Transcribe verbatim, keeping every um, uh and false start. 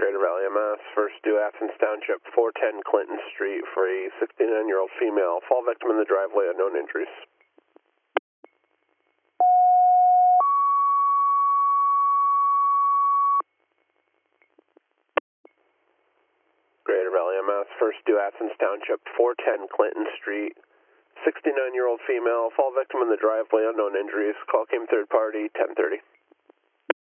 Greater Valley M S, first due Athens Township, four ten Clinton Street for a sixty-nine-year-old female. Fall victim in the driveway, unknown injuries. Greater Valley M S, first due Athens Township, four ten Clinton Street, sixty-nine-year-old female. Fall victim in the driveway, unknown injuries. Call came third party, ten thirty.